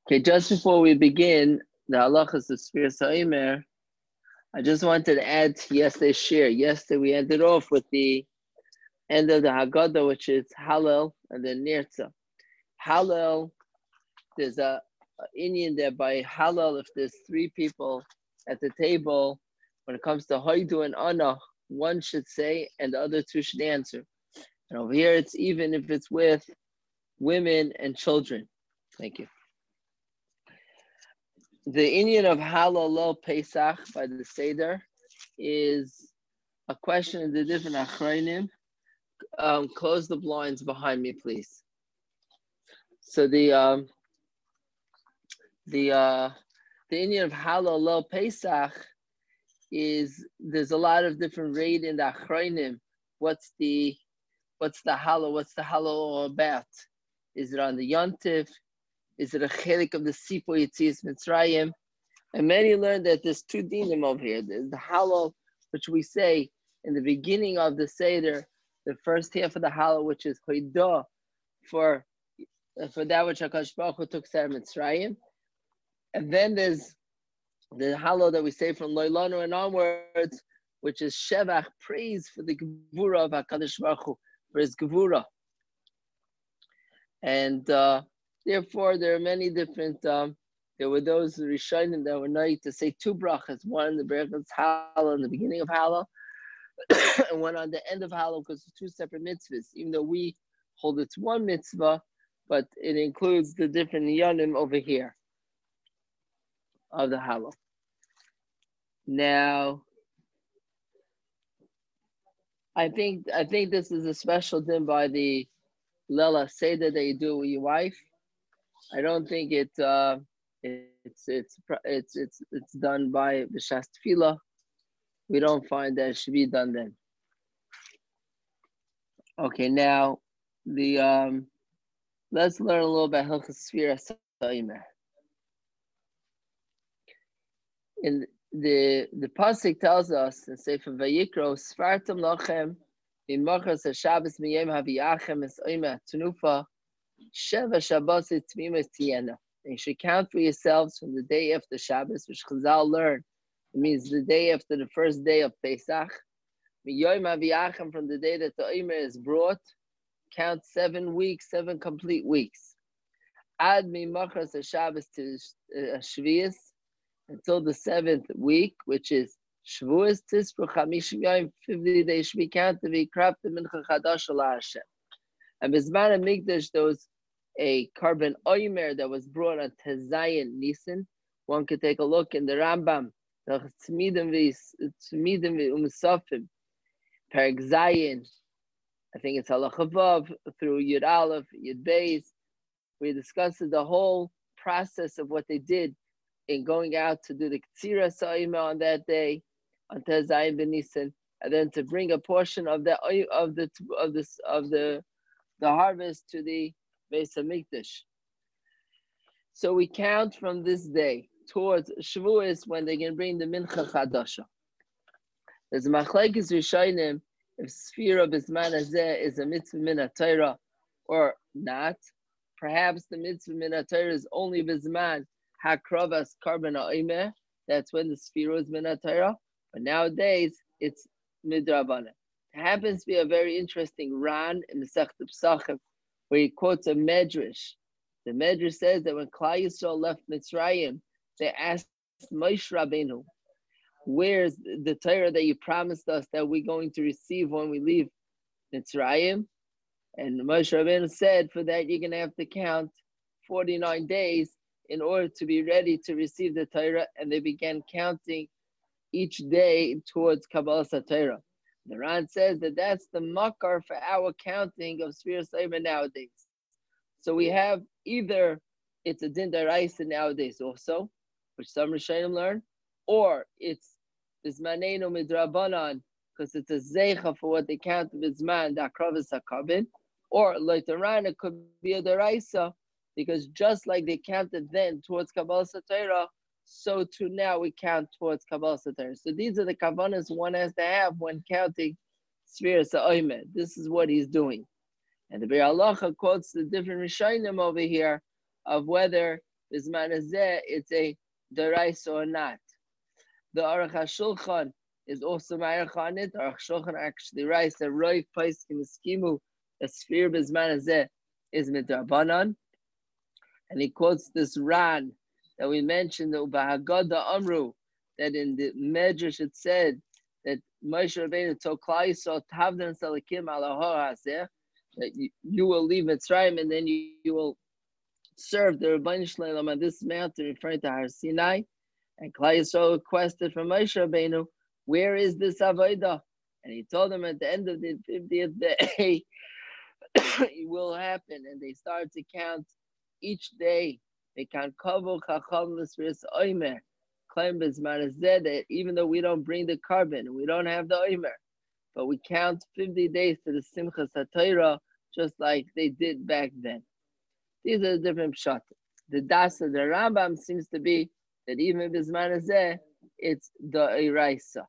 Okay, just before we begin the halachas of Sfiras HaOmer, I just wanted to add to yesterday's share. Yesterday we ended off with the end of the Haggadah, which is Hallel and then Nirtzah. Hallel, there's a Indian there by Hallel. If there's three people at the table, when it comes to Hoidu and Ana, one should say and the other two should answer. And over here it's even if it's with women and children. Thank you. The Indian of Halal Pesach by the Seder is a question of the different Achrayim. Close the blinds behind me, please. So the Indian of Halal Pesach is there's a lot of different raid in the Achrayim. What's the Halal? What's the Halal all about? Is it on the Yontif? Is it a chelik of the Sipo Yetzias Mitzrayim? And many learn that there's two dinim over here. There's the halal, which we say in the beginning of the Seder, the first half of the halal, which is hoidah for that which HaKadosh Baruch Hu took Ser Mitzrayim. And then there's the halal that we say from Loilanu and onwards, which is shevach, praise for the gevura of HaKadosh Baruch Hu, for his gevura. And therefore, there are many different. There were those Rishonim that were known to say two brachas, one in the brachas Halal in the beginning of Halal, and one on the end of Halal, because it's two separate mitzvahs. Even though we hold it's one mitzvah, but it includes the different yonim over here of the Halal. Now, I think this is a special din by the Lela Seder that you do with your wife. I don't think it's done by B'Shas Tefillah. We don't find that it should be done then. Okay, now let's learn a little about Hilchos Sfiras HaOmer. In the pasuk tells us in Sefer Vayikro, Sfartam lachem b'machas haShabbos miyom haviyachem es omer tenufa Sheva Shabbos Tmimas Tiena. And you should count for yourselves from the day after Shabbos, which Chazal learned. It means the day after the first day of Pesach. Miyom Aviyachem, from the day that the Omer is brought, count 7 weeks, 7 complete weeks. Ad Mimachras Shabbos to Shvius, until the 7th week, which is Shavuos Tisru Chamishim Yom, 50 days should be counted. V'yikraf the Mincha Chadash Ala Hashem. And Bizman Mikdash, there was a carbon oimer that was brought on Tezayin Nisan. One could take a look in the Rambam, the Tzmidim Umusafim, Perek Zayin, I think it's Halacha Vav, through Yud Aleph, Yud Beis. We discussed the whole process of what they did in going out to do the Ktsira Sa'ima on that day, on Tezayin Ben Nisan, and then to bring a portion of the harvest to the Beis Hamikdash. So we count from this day towards Shavuos when they can bring the Mincha Chadasha. There's a Machlekes Rishonim if Sfira B'Zman Hazeh is a mitzvah min Torah or not. Perhaps the mitzvah min Torah is only B'Zman Hakravas Karban Ha'omer. That's when the Sfira is min Torah. But nowadays it's Midrabanan. It happens to be a very interesting Ran in the Masechet Pesachim, where he quotes a Medrash. The Medrash says that when Klal Yisrael left Mitzrayim, they asked Moshe Rabbeinu, "Where's the Torah that you promised us that we're going to receive when we leave Mitzrayim?" And Moshe Rabbeinu said, "For that you're going to have to count 49 days in order to be ready to receive the Torah." And they began counting each day towards Kabbalas HaTorah. The Ran says that that's the makar for our counting of Sfiras HaOmer nowadays. So we have either it's a din d'oraisa nowadays also, which some Rishonim learn, or it's Bizmanenu midrabanan, because it's a zeicha for what they count Bizman, the akravis hakabin, or later on it could be a d'oraisa, because just like they counted then towards Kabbalas HaTorah, so too now we count towards Kabbalas HaTorah. So these are the kavanas one has to have when counting Sfiras HaOmer. This is what he's doing. And the Be'er Halacha quotes the different Rishonim over here of whether Bisman Hazeh, it's a Deraisa or not. The Aruch HaShulchan is also Ma'arech on it. Aruch HaShulchan actually writes that Roiv Paiskim Eskimu, a sphere Bisman Hazeh is Midrabanan. And he quotes this Ran that we mentioned, the Ubahagada Amru, that in the Medrash it said that Moshe Rabbeinu told Klal Yisrael, Tavdan Salakim ala Har Hazeh, that you will leave Mitzrayim and then you will serve the Rebbeinu Shalom on this mountain referring to Har Sinai. And Klal Yisrael requested from Moshe Rabbeinu, where is this Avodah? And he told them at the end of the 50th day, it will happen. And they started to count each day. They count Kavol Chacham L'Sfiras Omer. Claim Bisman Hazeh that even though we don't bring the carbon, we don't have the Omer, but we count 50 days to the Simchas HaTorah, just like they did back then. These are the different pshat. The das of the Rambam seems to be that even Bisman Hazeh, it's the Eraisa.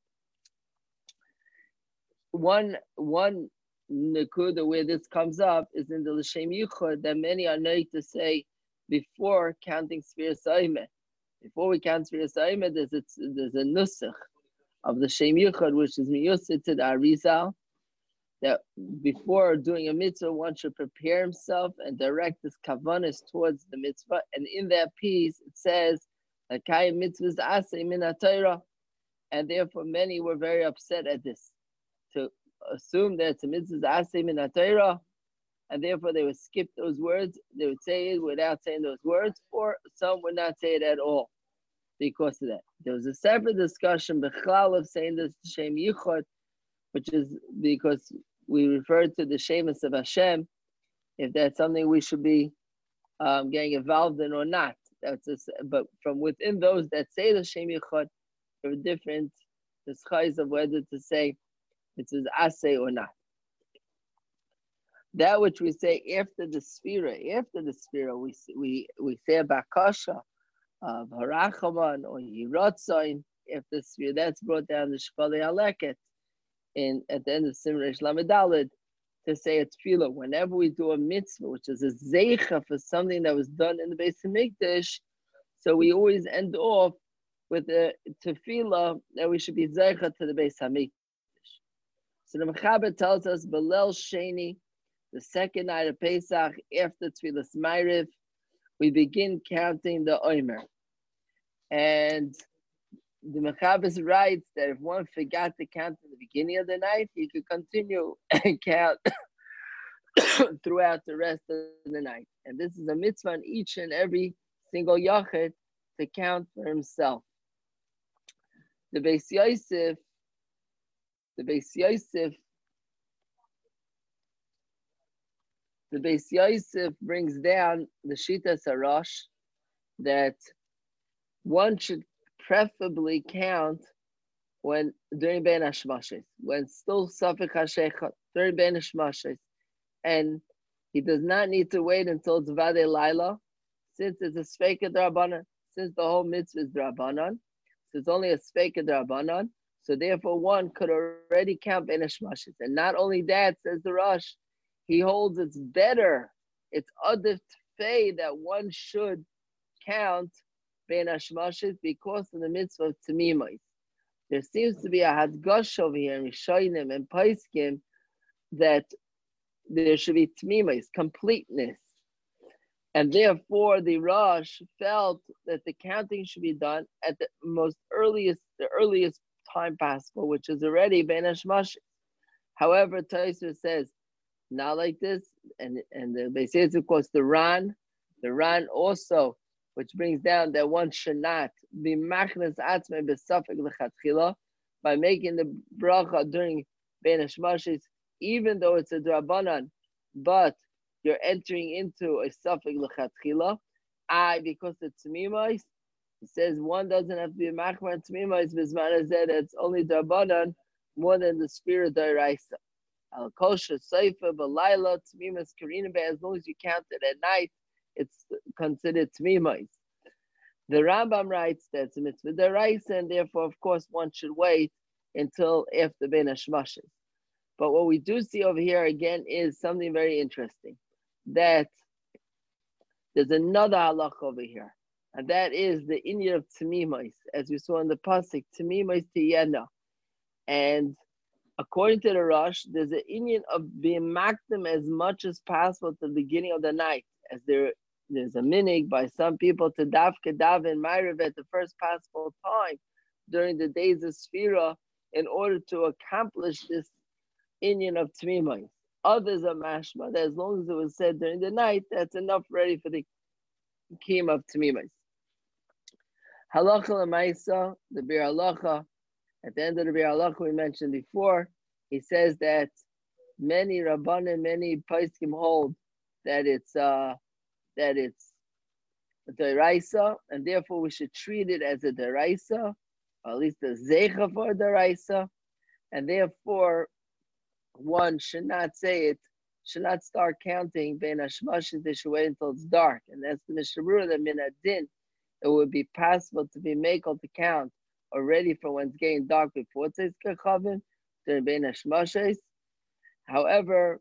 One Nakuda where this comes up is in the L'Shem Yichud that many are known to say before counting Sfiras Omer. Before we count Sfiras Omer, there's a nusach of the Shem Yichud, which is miyused to the Arizal, that before doing a mitzvah, one should prepare himself and direct his kavanas towards the mitzvah. And in that piece, it says, "Akai mitzvahs asay min haTorah," and therefore many were very upset at this, to assume that it's a mitzvahs asay min haTorah, and therefore they would skip those words. They would say it without saying those words, or some would not say it at all because of that. There was a separate discussion b'chlal of saying this Shem Yichud, which is because we refer to the Shemus of Hashem, if that's something we should be getting involved in or not. But from within those that say the Shem Yichud, there are different disguises of whether to say it is asay or not. That which we say after the Sphira, we say a bakasha of Harachaman or Yiratzain after the Sphira. That's brought down the Shpalei Aleket at the end of Simon Lamed Daled to say a tefillah. Whenever we do a mitzvah, which is a zeicha for something that was done in the Beis Hamikdash, so we always end off with a tefillah that we should be zeicha to the Beis Hamikdash. So the Mechaber tells us, Belel Sheni, the second night of Pesach, after Tfilas Ma'ariv, we begin counting the Omer. And the Mechaber writes that if one forgot to count in the beginning of the night, he could continue and count throughout the rest of the night. And this is a mitzvah on each and every single yachid to count for himself. The Beis Yosef brings down the Shita Sarash that one should preferably count when during Ben Hashmashes, when still Safek HaShechat, during Ben Hashmashes, and he does not need to wait until it's Vadei Laila, since it's a Sfeika D'Rabbanan, since the whole mitzvah is D'Rabbanan, so it's only a Sfeika D'Rabbanan, so therefore one could already count Ben Hashmashes. And not only that, says the Rosh, he holds it's better, it's adif tfei that one should count Ben Hashmashes because of the mitzvah of Tamimos. There seems to be a hadgash over here in Rishonim and Paiskim that there should be Tamimos, completeness. And therefore the Rosh felt that the counting should be done at the earliest time possible, which is already Ben Hashmashes. However, Tosfos says, not like this, and they say it's of course the Ran also, which brings down that one should not be machnes atzmei besafek lechatchila by making the bracha during Ben Hashmashes, even though it's a drabanan, but you're entering into a safek lechatchila. Because it's tmimos, it says one doesn't have to be machmer tmimos bisman hazeh. It's only drabanan more than the spirit d'oraisa. Al kosher seifa b'layla tmimas karina. As long as you count it at night, it's considered tmimos. The Rambam writes that it's a mitzvah d'oraisa, and therefore, of course, one should wait until after Ben Hashmashes. But what we do see over here again is something very interesting, that There's another halach over here, and that is the inyan of Tamimos, as we saw in the pasuk, Tamimos Tiyena. And according to the Rosh, there's an inyan of being makdim as much as possible at the beginning of the night, as there's a minig by some people to dafka daven ma'ariv at the first possible time during the days of Sfira in order to accomplish this inyan of Tamimos. Others are mashma that as long as it was said during the night, that's enough ready for the kiyum of Tamimos. Halacha l'maisa, the Bir Halacha. At the end of the Bir Halacha we mentioned before, he says that many Rabbanim, many Paiskim hold that it's a deraisa, and therefore we should treat it as a deraisa, or at least a zeicha for a deraisa, and therefore one should not say it, should not start counting Ben Hashmashim, they should wait until it's dark. And that's the Mishnah Berurah that min adin, it would be possible to be makel to count already for when it's getting dark before it says kachavim during Ben Hashmashim. However,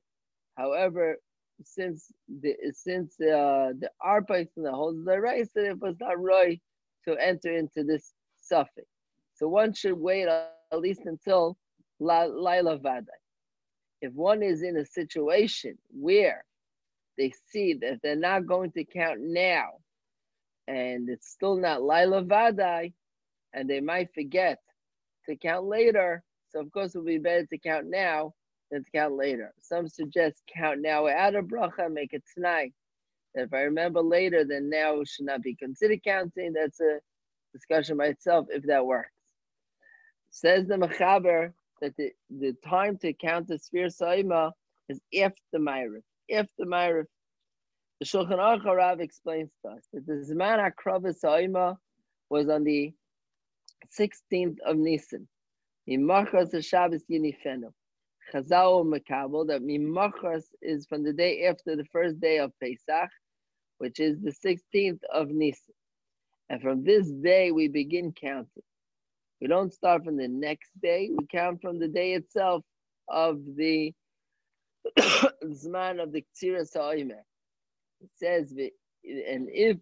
since the arpais and the holds the rice, that it was not right to enter into this suffix. So one should wait at least until Laila Vadai. If one is in a situation where they see that they're not going to count now, and it's still not Laila Vadai, and they might forget to count later, so of course it would be better to count now than to count later. Some suggest count now out of bracha, make it tonight. If I remember later, then now should not be considered counting. That's a discussion by itself, if that works. Says the Mechaber that the time to count the Sfir Saima is after the Ma'ariv. After the Ma'ariv. The Shulchan Aruch Rav explains to us that the Zman HaKrava Saima was on the 16th of Nisan. Mimachas Shabbos Yinifenu. Chazal Makabel, that Mimachas is from the day after the first day of Pesach, which is the 16th of Nisan. And from this day we begin counting. We don't start from the next day, we count from the day itself of the Zman of the Ktsira Sa'imeh. It says, and if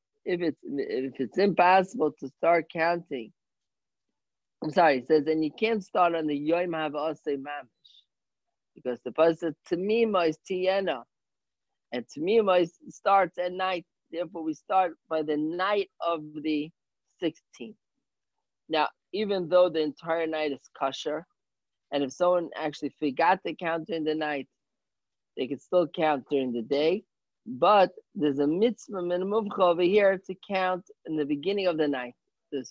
it's impossible to start counting, it says, and you can't start on the Yom HaVasei Mamish, because the pasuk Tamima is Tiena, and Tamima starts at night. Therefore, we start by the night of the 16th. Now, even though the entire night is kosher, and if someone actually forgot to count during the night, they can still count during the day. But there's a mitzvah minimum over here to count in the beginning of the night. The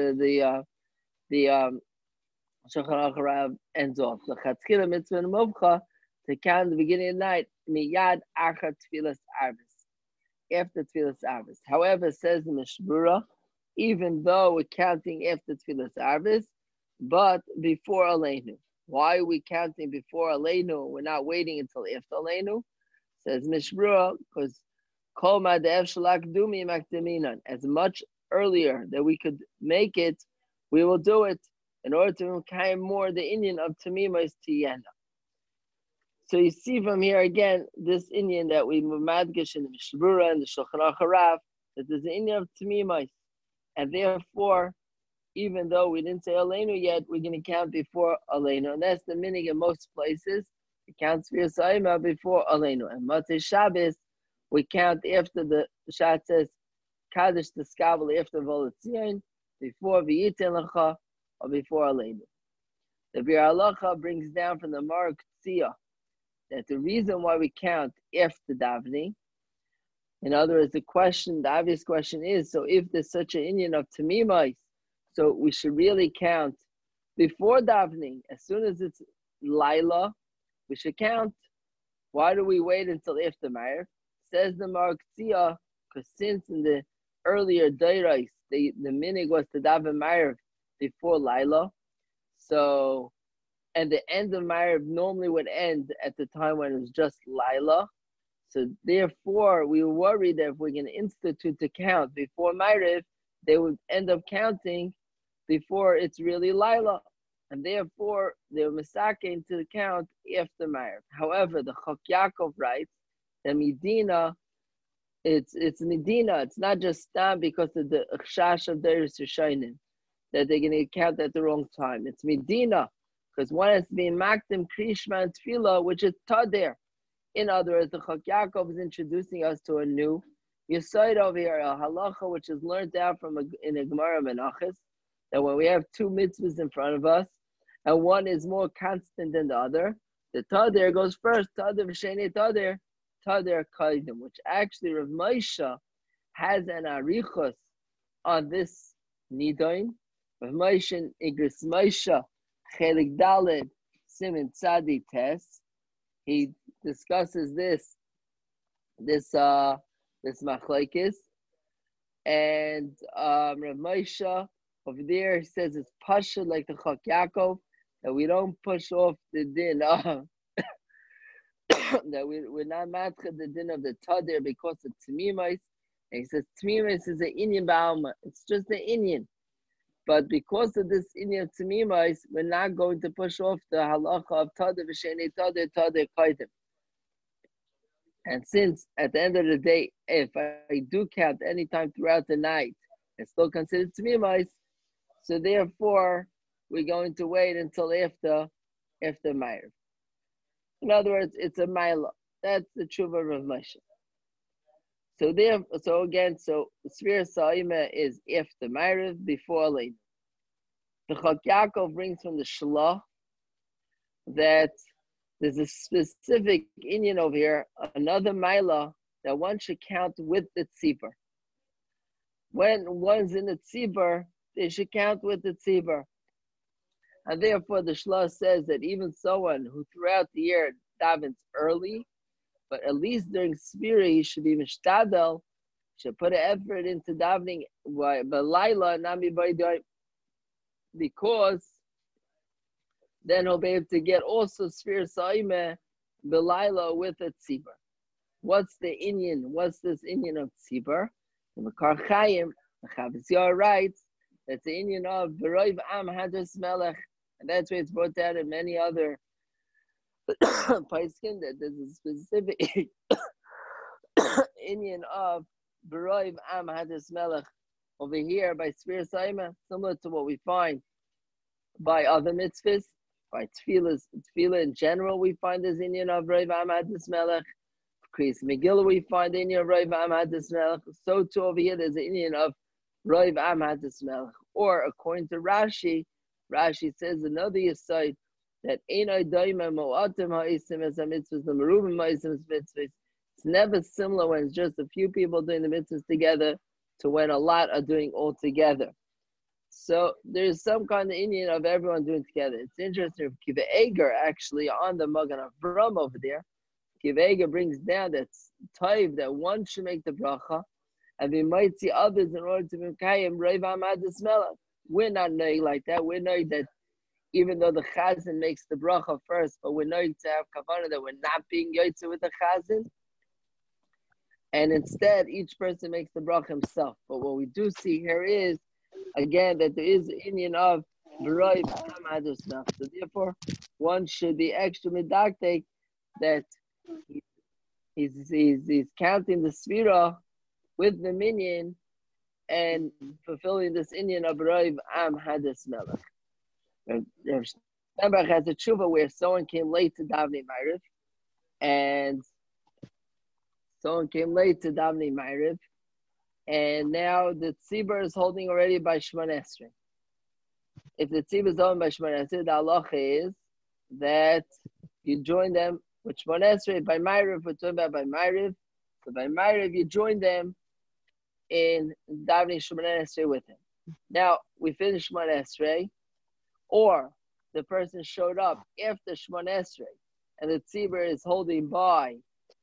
Shulchan Aruch Rav ends off the chatzkila mitzvah minimum to count the beginning of the night miyad achar tfilas arvis, after tfilas arvis. However, says the Mishnah Berurah, even though we're counting after tfilas arvis, but before Aleinu. Why are we counting before Aleinu? We're not waiting until after Aleinu. Says Mishnah Berurah, because kol ma'adev shalak dumi makdeminan, as much earlier that we could make it, we will do it in order to kind more the inyan of Tamimos Tiyena. So you see from here again this inyan that we madgish in the Mishnah Berurah and the Shulchan Aruch Rav, that there's an inyan of Tamimos, and therefore, even though we didn't say Aleinu yet, we're going to count before Aleinu, and that's the meaning in most places. We count Sfir Saima before Aleinu, and Motzei Shabbos we count after the Shat says Kaddish the Skabel after Volatzion, before V'yiten Lecha, or before Aleinu. The Bir Halacha brings down from the Mark Tzia that the reason why we count after davening, in other words, the obvious question is, so if there's such an inyan of Tamimos, so we should really count before davening. As soon as it's Laila, we should count. Why do we wait until after Ma'ariv? Says the Mark Tzia, because since in the earlier Deirais, the minig was to daven Ma'ariv before Laila, so, and the end of Ma'ariv normally would end at the time when it was just Laila. So therefore, we were worried that if we're going to institute to count before Ma'ariv, they would end up counting before it's really Laila. And therefore, they were misaking to the count after Ma'ariv. However, the Chok Yaakov writes that Medina it's Medina. It's not just Stam because of the Chash of Deiris Rishonim that they're going to count at the wrong time. It's Medina because one has to be in Makdim, Krishma, and Tefillah, which is Tadir. In other words, the Chok Yaakov is introducing us to a new Yesod over here, a halacha which is learned out from in a Gemara Menachos, that when we have two mitzvahs in front of us, and one is more constant than the other, the Tadir goes first, Tadir v'sheni Tadir, Tadir Kaidim, which actually Rav Moshe has an arichos on this nidoin. Rav Moshe Igris Moshe Chelik Daled Simin Tzadi Tes. He discusses this machlekes, and Rav Moshe over there he says it's pasha like the Chok Yaakov, that we don't push off the din of that we're not matcha the din of the tadir because of tmimais. And he says tmimais is an Indian ba'alma. It's just an Indian. But because of this Indian tmimais, we're not going to push off the halacha of tadir v'sheni tadir kaidim. And since at the end of the day, if I do count any time throughout the night, it's still considered tmimais. So therefore, we're going to wait until after Ma'ariv. In other words, it's a Maila. That's the Tshuva of Moshe. So again, Sfira Sa'ima is after Ma'ariv, before Leina. The Chok Yaakov brings from the Shalah that there's a specific Indian over here, another Maila, that one should count with the Tzibur. When one's in the Tzibur, they should count with the Tzibur. And therefore, the Shlah says that even someone who throughout the year davens early, but at least during Sfira, he should be mishtadel, should put an effort into davening b'layla, nami b'yday, because then he'll be able to get also Sfira Sa'imeh b'layla with a tzibur. What's the Indian? What's this Indian of tzibur? The Makar Chaim, the Chavis Yar writes, that's the Indian of V'roiv Am Hadras Melech, and that's why it's brought down in many other Paiskin, that there's a specific Indian of V'roiv Am Hadras Melech over here by Sfira Sa'imeh, similar to what we find by other mitzvahs, by tefillah in general, we find this Indian of V'roiv Am Hadras Melech. Kriyas Megillah, we find the Indian of V'roiv Am Hadras Melech. So too over here, there's an Indian of Roiv Am Hadras Melech. Or according to Rashi, Rashi says another yesod that Einay Daima Mo'atim Ha'isim as mitzvahs, the Merubim Ha'isim mitzvahs. It's never similar when it's just a few people doing the mitzvahs together to when a lot are doing all together. So there's some kind of Indian of everyone doing together. It's interesting. Kiva Eger actually on the Magen Avram over there, Kiva Eger brings down that type that one should make the bracha, and we might see others in order to Mekayim Roiv Am Hadras Melech. We're not knowing like that. We're knowing that even though the Chazan makes the bracha first, but we're knowing to have kavanah that we're not being yotze with the Chazan. And instead, each person makes the bracha himself. But what we do see here is, again, that there is an Indian of Roiv Am Hadras Melech. So therefore, one should be extra medaktek that he's counting the Sfira with the minyan and fulfilling this Indian of Roiv Am Hadras Melech. Steinbach has a tshuva where someone came late to davening Ma'ariv, and now the tzibur is holding already by Shemona Esrei. If the tzibur is holding by Shemona Esrei, the halacha is that you join them with Shemona Esrei by Ma'ariv. We're talking about by Ma'ariv. So by Ma'ariv, you join them in davening Shemona Esrei with him. Now, we finished Shemona Esrei, or the person showed up after Shemona Esrei, and the tzibur is holding by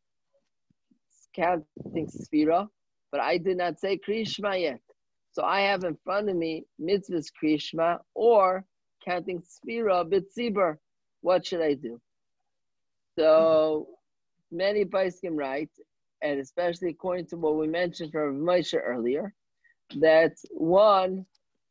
counting Sfira, but I did not say Kriyishma yet. So I have in front of me mitzvahs Kriyishma or counting Sfira b'tzibur. What should I do? So many Paiskim write, and especially according to what we mentioned from Moshe earlier, that one,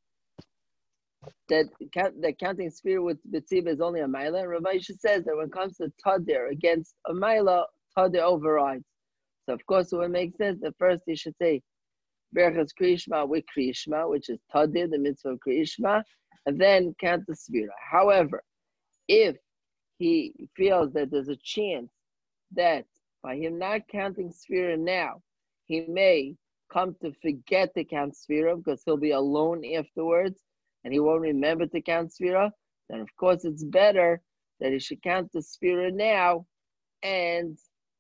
that counting Sfira with b'tzibur is only a Maila. Rav Moshe says that when it comes to Tadir against a Maila, Tadir overrides. So of course, it would make sense that first he should say Berachas Kriyishma with Kriyishma, which is Tadir, the mitzvah of Kriyishma, and then count the Sfira. However, if he feels that there's a chance that by him not counting Sfira now, he may come to forget to count Sfira because he'll be alone afterwards and he won't remember to count Sfira, then of course it's better that he should count the Sfira now and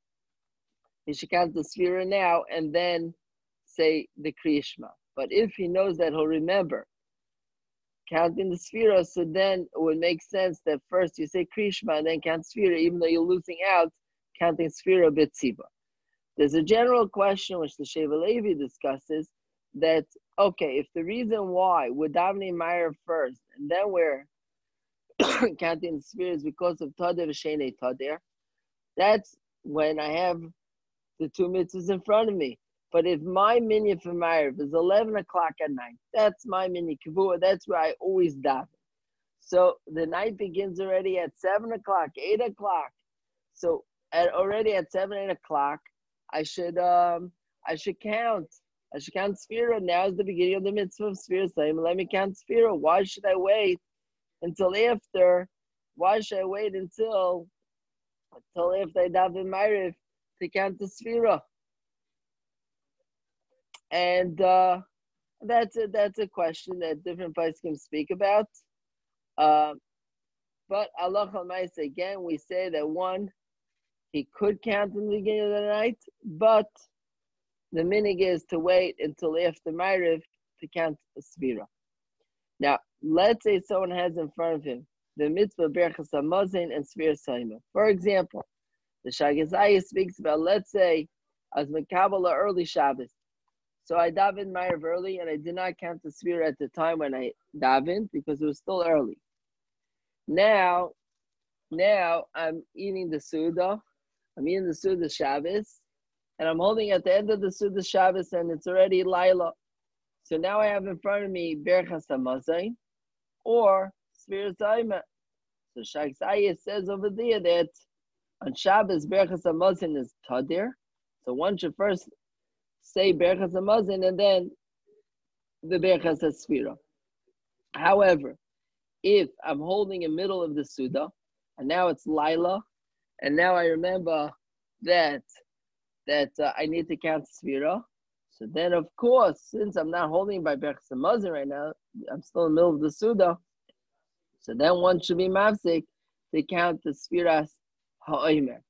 then say the Kriyishma. But if he knows that he'll remember counting the Sfira, so then it would make sense that first you say Kriyishma and then count Sfira, even though you're losing out counting Sfira B'tziva. There's a general question which the Sheva Levi discusses that, okay, if the reason why we're davening Meir first and then we're counting the Sfira is because of Tadir V'Sheinei Tadir, that's when I have the two mitzvahs in front of me. But if my minyan for Meir is 11 o'clock at night, that's my minyan kavua, that's where I always daven. So the night begins already at 7 o'clock, 8 o'clock. So already at 7, 8 o'clock, I should count. I should count Sfira. Now is the beginning of the mitzvah of Sfira. So let me count Sfira. Why should I wait until after? Why should I wait until after I daven Ma'ariv to count the Sfira? And that's a question that different places can speak about. But Allah Almighty, again, we say that one, he could count in the beginning of the night, but the minig is to wait until after Ma'ariv to count the Sfira. Now, let's say someone has in front of him the mitzvah Berachas Hamazon and Sfira Saima. For example, the Shagazaya speaks about, let's say, as Mekabala early Shabbos. So I davened Ma'ariv early and I did not count the Sfira at the time when I davened because it was still early. Now I'm eating the Suda. I'm eating the Suda Shabbos, and I'm holding at the end of the Suda Shabbos, and it's already Laila. So now I have in front of me Berachas Hamazon or Sfira Saima. So Shag Zayis says over there that on Shabbos Berachas Hamazon is Tadir. So one should first say Berachas Hamazon and then the Berachas Sfira. However, if I'm holding in the middle of the Suda, and now it's Laila, and now I remember that I need to count Sfira. So then, of course, since I'm not holding by Berachas Hamazon right now, I'm still in the middle of the Suda. So then one should be mafsik to count the Sfiras Ha'omer.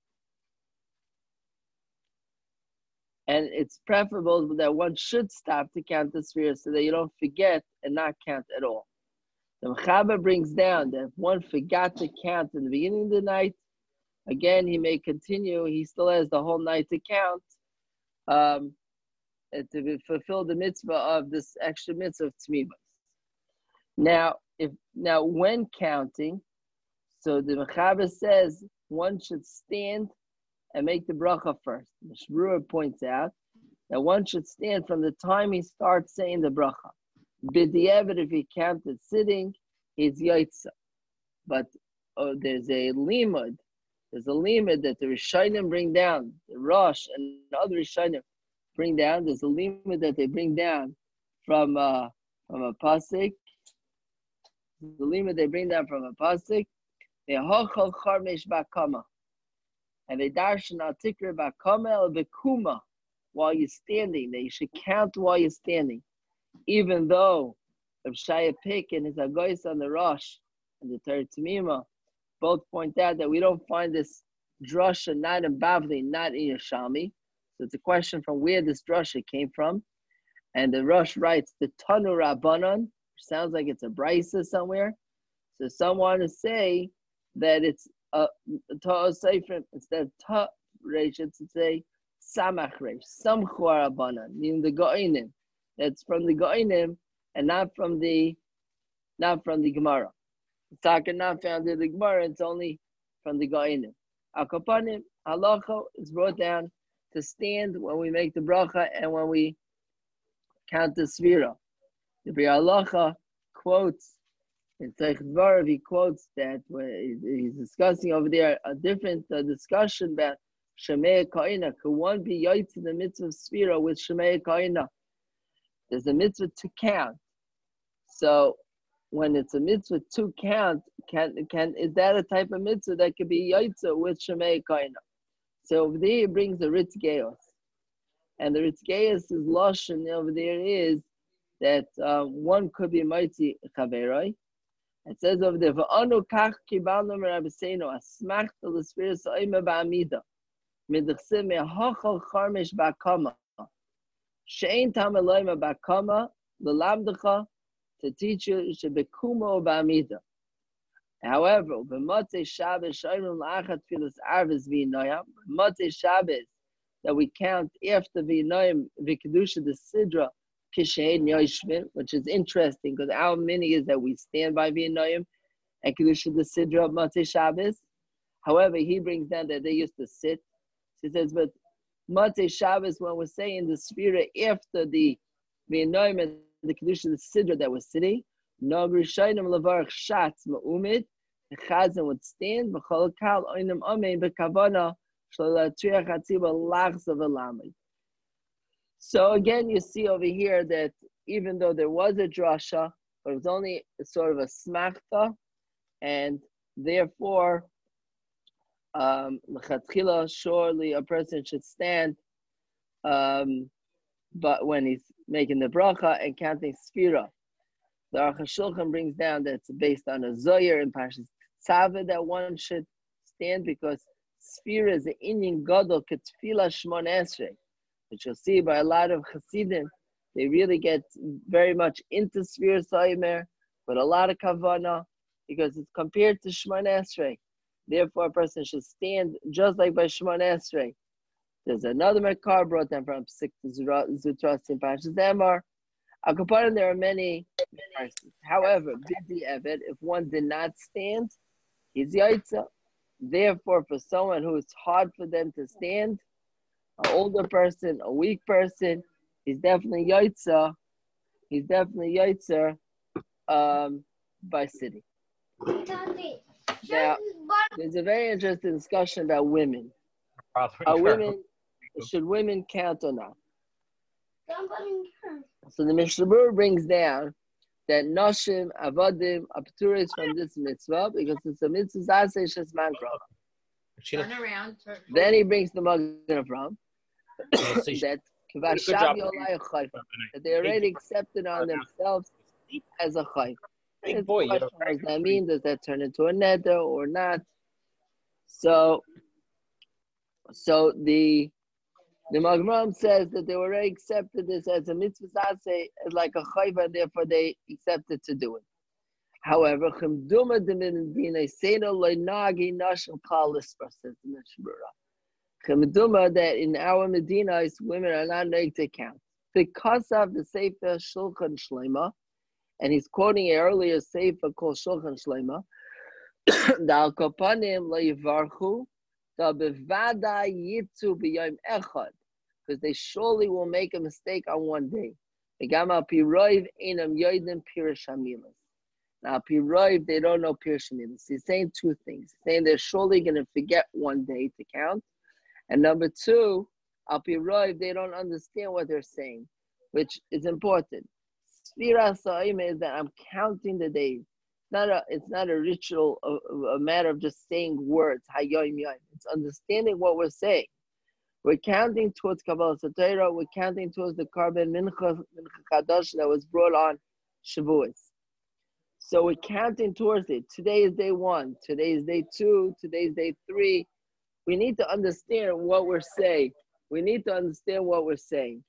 And it's preferable that one should stop to count the Sfiras so that you don't forget and not count at all. The Mechaber brings down that if one forgot to count in the beginning of the night, again, he may continue. He still has the whole night to count to fulfill the mitzvah of this extra mitzvah of Tzmivos. Now, when counting, so the Mechaber says one should stand and make the bracha first. The Shmuel points out that one should stand from the time he starts saying the bracha. B'diavad, if he counted sitting, he's yaitza. But there's a limud that the Rishonim bring down, the Rosh and other Rishonim bring down. There's a limud that they bring down from a pasuk. The limud they bring down from a pasuk. Ve'hochol charmesh ba'kama, and they darshan al tikra ba'kama el b'kuma, while you're standing. That you should count while you're standing, even though Rav Shaya Pik and his Agois on the Rosh and the Torah Tamima both point out that we don't find this drasha not in Bavli, not in Yerushalmi. So it's a question from where this drasha came from. And the Rosh writes the Tanu Rabbanon, which sounds like it's a brisa somewhere. So someone to say that it's a Ta'o Seifrim, instead of Ta Reish, it's to say Samach Reish, Samchu Rabbanon, meaning the Go'inim. That's from the Go'inim and not from the Gemara. It's not found in the Gemara, it's only from the Go'inim. Akapanim, halacha is brought down to stand when we make the bracha and when we count the Sfira. The Biur Halacha quotes, in Teich Dvarav, he quotes that when he's discussing over there a different discussion about Shemei Kaina. Could one be yoyt in the mitzvah of Sphira with Shemei Kaina? There's a mitzvah to count. So when it's a mitzvah to count, is that a type of mitzvah that could be yoytza with Shemei Kaina? So over there it brings the Ritz Geos. And the Ritz Geos is Lashon over there is that one could be Maitzi Chaveroi. It says over there, V'anu kach kibalnu merabbeseinu asmachta l'spiris ha'omer ba'amida midchse me'hachal charmish ba'kama she'ein tam eloima ba'kama l'lamdecha to teach you shebekuma ba'amida. However, b'motzei Shabbos shoyrim la'achat tfilas arvis v'inoyam. B'motzei Shabbos that we count after v'inoyam v'kedusha the sidra kishein yoshvin, which is interesting because our mini is that we stand by v'inoyam and kedusha the sidra of Motzei Shabbos. However, he brings down that they used to sit. He says, but Motzei Shabbos, when we're saying the spirit after the v'inoyam and the kedusha the sidra that was sitting, no Rishayim levarach shatz ma'umid. The chazan would stand b'chol kal oinim amein b'kavana shalatriach hatziba lachzav elamid. So again, you see over here that even though there was a drasha, but it was only sort of a smachta, and therefore, l'chatchila, surely a person should stand, but when he's making the bracha and counting sphira. The Aruch HaShulchan brings down that it's based on a zoyer in Parshas Tzaveh that one should stand because Sphira is an Inyan Gadol Ketfila Shmon Esrei, which you'll see by a lot of Hasidim. They really get very much into Sphira Soimer with a lot of Kavanah because it's compared to Shmon Esrei. Therefore, a person should stand just like by Shmon Esrei. There's another Mekar brought down from Psik Zutras in Parshas Emor. Akaparan, there are many persons. However, Bidi Evet, if one did not stand, he's Yaitza. Therefore, for someone who it's hard for them to stand, an older person, a weak person, he's definitely Yaitza. He's definitely Yaitza by sitting. Now, there's a very interesting discussion about women. Should women count or not? So the Mishnah Berurah brings down that Noshim, Avadim, Apturis from this mitzvah because it's a mitzvah Zasei Shesman Krav. Turn around. Then he brings the Magen from that that they already accepted on themselves as a chayv. What does that mean? Does that turn into a neder or not? So the Magen says that they already accepted this as a mitzvah zaseh, as like a chayva, and therefore they accepted to do it. However, chemduma demidina seido loynagi nashim kal lispar, says the Mishnah Berurah. Chemduma that in our Medinas women are not made to count because of the Sefer Shulchan Shlema, and he's quoting an earlier Sefer called Shulchan Shlema. The al kapanim loyivarchu da bevada yitzu b'yom echad. Because they surely will make a mistake on one day. Now, Piroiv, they don't know Pirush Hamilas. He's saying two things. He's saying they're surely going to forget one day to count. And number two, Al Piroiv, they don't understand what they're saying, which is important. Sfira Sa'im is that I'm counting the days. It's not a ritual, a matter of just saying words. Hayoim Yoim. It's understanding what we're saying. We're counting towards Kabbalah Satira. We're counting towards the Karban Mincha Chadash that was brought on Shavuos. So we're counting towards it. Today is day 1. Today is day 2. Today is day 3. We need to understand what we're saying. We need to understand what we're saying.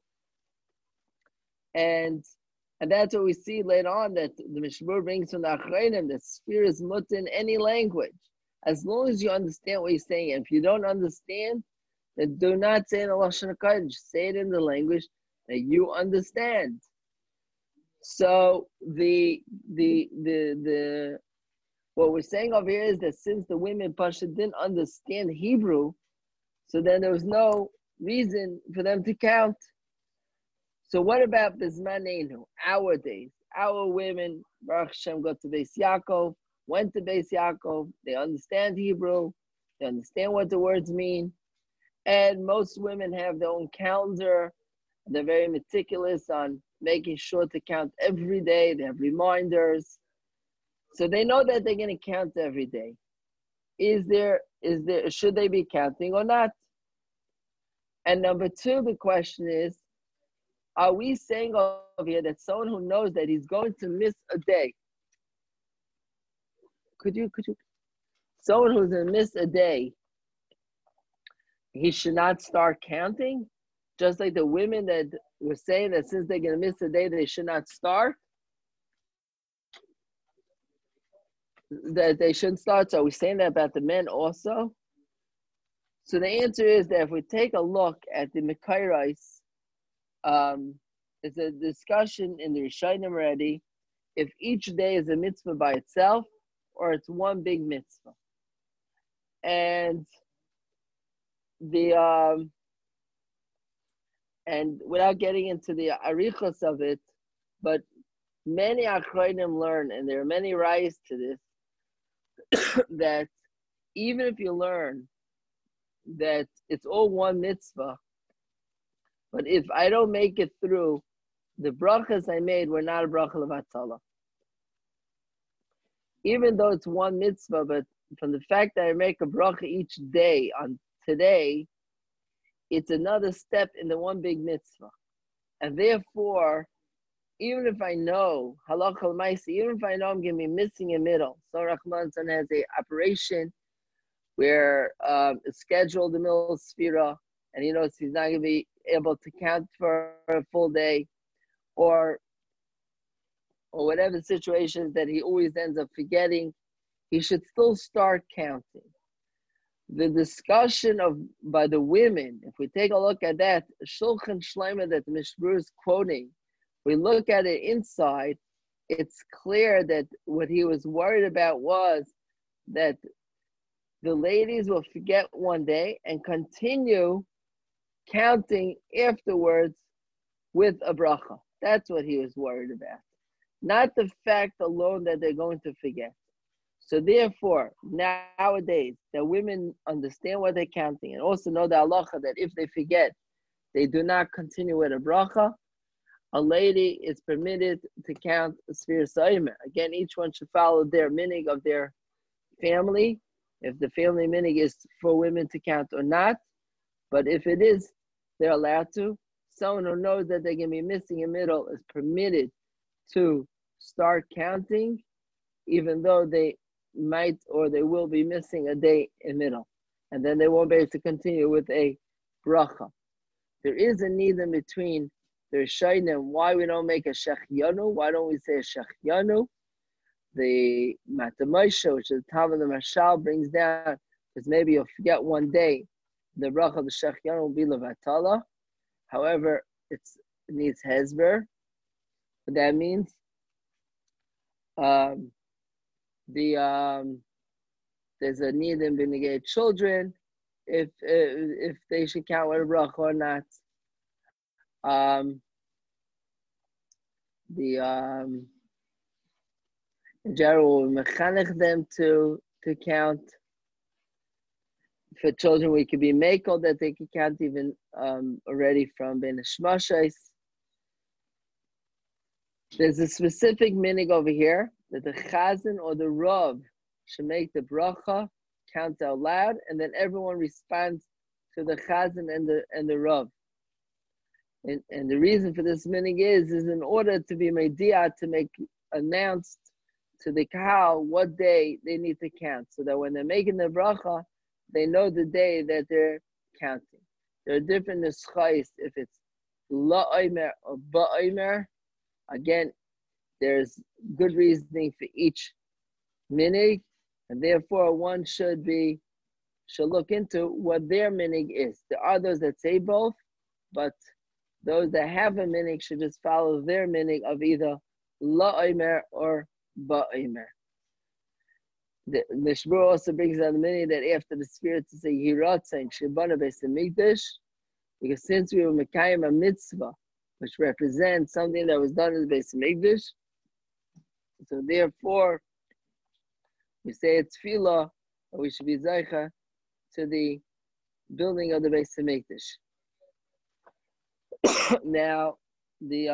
And that's what we see later on, that the Mishnah Berurah brings from the Achreinim, that Sphira is mutter in any language. As long as you understand what he's saying. And if you don't understand, then do not say in the Lashon HaKodesh. Say it in the language that you understand. So what we're saying over here is that since the women Pasha didn't understand Hebrew, so then there was no reason for them to count. So what about Bizmanenu, our days? Our women, Baruch Hashem, go to Beis Yaakov, went to Beis Yaakov, they understand Hebrew, they understand what the words mean. And most women have their own calendar. They're very meticulous on making sure to count every day. They have reminders. So they know that they're going to count every day. Should they be counting or not? And number two, the question is, are we saying over here that someone who knows that he's going to miss a day, someone who's going to miss a day, he should not start counting? Just like the women that were saying that since they're going to miss a day, they should not start? That they shouldn't start. So are we saying that about the men also? So the answer is that if we take a look at the Mekairais, it's a discussion in the Rishonim already, if each day is a mitzvah by itself or it's one big mitzvah. And and without getting into the arichos of it, but many achronim learn, and there are many rayos to this, that even if you learn that it's all one mitzvah, but if I don't make it through, the brachas I made were not a bracha levatala. Even though it's one mitzvah, but from the fact that I make a bracha each day on today, it's another step in the one big mitzvah. And therefore, even if I know, halakha l'maisa, even if I know I'm going to be missing a middle, so Rahman has a operation where it's scheduled the middle of Sfira, and he knows he's not going to be able to count for a full day, or whatever situation that he always ends up forgetting, he should still start counting. The discussion by the women, if we take a look at that, Shulchan Shleima that the Mishmur is quoting, we look at it inside, it's clear that what he was worried about was that the ladies will forget one day and continue counting afterwards with a bracha. That's what he was worried about. Not the fact alone that they're going to forget. So therefore, nowadays, the women understand what they're counting and also know the halacha that if they forget, they do not continue with a bracha. A lady is permitted to count a sphere sa'imer. Again, each one should follow their minig of their family, if the family minig is for women to count or not. But if it is, they're allowed to. Someone who knows that they're going to be missing a middle is permitted to start counting, even though they might or they will be missing a day in middle. And then they won't be able to continue with a bracha. There is a need in between the Rishonim, why we don't make a shechianu, why don't we say a shechianu? The Matamosha, which is the Talmud of Mashal, brings down, because maybe you'll forget one day, the bracha of the shechianu will be levatala. However, it needs hezber. What that means, there's a need in benegay children, if they should count with a bracha or not. In general, we mechanech them to count. For children, we could be makel that they can count even already from ben hashmashais. There's a specific minig over here that the chazan or the rav should make the bracha, count out loud, and then everyone responds to the chazan and the rav. And the reason for this minig is in order to be meidiyah, to make announced to the kahal what day they need to count, so that when they're making the bracha, they know the day that they're counting. There are different neschais, if it's la'omer or ba'omer. Again, there's good reasoning for each minig, and therefore one should look into what their minig is. There are those that say both, but those that have a minig should just follow their minig of either la'omer or ba'omer. The Mishmur also brings out the minig that after the spirit to say Yiratzah Shibana Beis Hamikdash, because since we were Mekayim a mitzvah, which represents something that was done in the Beis Hamikdash, so therefore we say it's tefillah, or we should be zaycha to the building of the Beis Hamikdash. Now the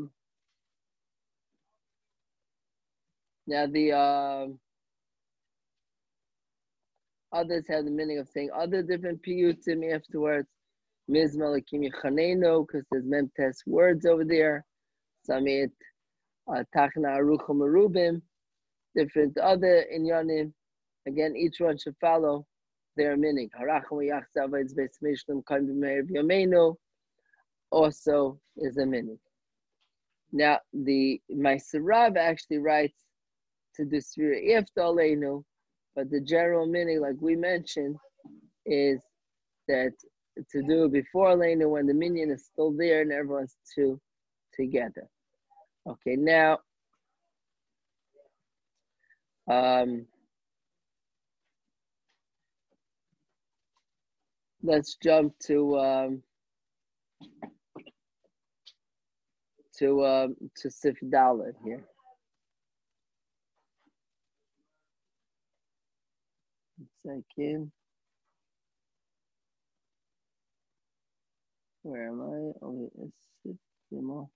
others have the meaning of saying other different piyutim afterwards. Mizma Lakim Yechaneno, because there's memtes words over there. Samit Tachna Arucha Merubim, different other inyanim. Again, each one should follow their meaning. Haracham Yachzavaitz Beis Mishlam Kaim B'Meir V'Yameinu also is a meaning. Now, the Meiser Rav actually writes to the Sfira Ifta Aleinu, but the general meaning, like we mentioned, is that to do it before Aleinu when the minyan is still there and everyone's together. Okay, now let's jump to Sif Dalet here. Second. Where am I? Oh, it's Sif Gimel.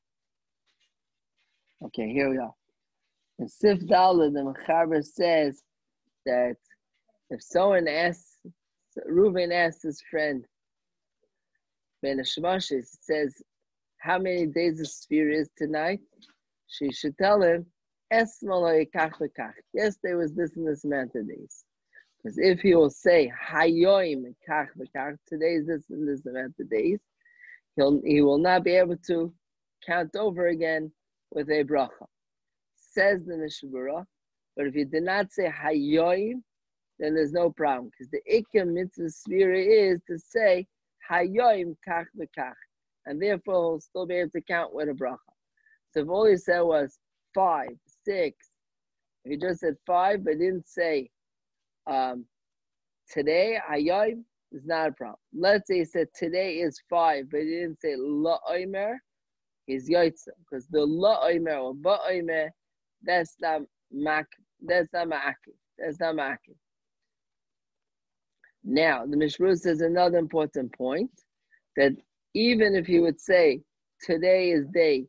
Okay, here we go. In Sif Dalet, the Mechaber says that if someone asks, Reuven asked his friend, Ben Hashmashis, it says, how many days the sphere is tonight? She should tell him, yesterday was this and this amount of days. Because if he will say, Hayoim kach v'kach, today is this and this amount of days, he will not be able to count over again with a bracha. Says the Mishnah Berurah, but if you did not say Hayoim, then there's no problem. Because the Ikka mitzvah svira is to say Hayoim kach v'kach. And therefore he'll still be able to count with a bracha. So if all he said was 5, 6, if he just said 5 but didn't say today, Hayoim, is not a problem. Let's say he said today is 5, but he didn't say La Omer, he's Yaitza. Because the La Omer or Ba Omer, that's not Ma'aki. That's not Ma'aki. Now, the Mishra says another important point, that even if he would say today is day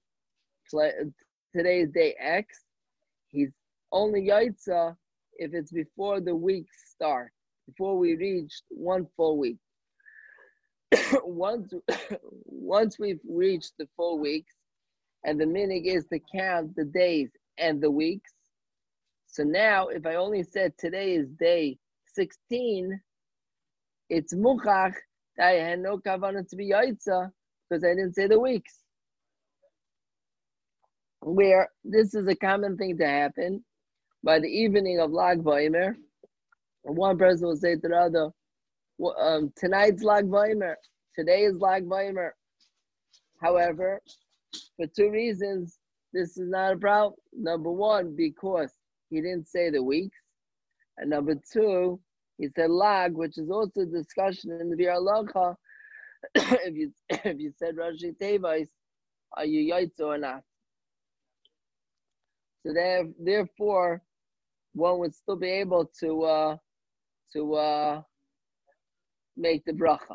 X, he's only Yaitza if it's before the week start, before we reached one full week. Once we've reached the full weeks, and the minig is to count the days and the weeks. So now, if I only said today is day 16, it's muchach that I had no kavanah to be yaitza because I didn't say the weeks. Where this is a common thing to happen by the evening of Lag Baimer. One person will say to the other, tonight's Lag Baimer, today is Lag Baimer. However, for 2 reasons, this is not a problem. Number 1, because he didn't say the weeks. And number 2, he said lag, which is also a discussion in the Biur Halacha. if you said Rashi Tevais, are you yaitza or not? So therefore, one would still be able to make the bracha.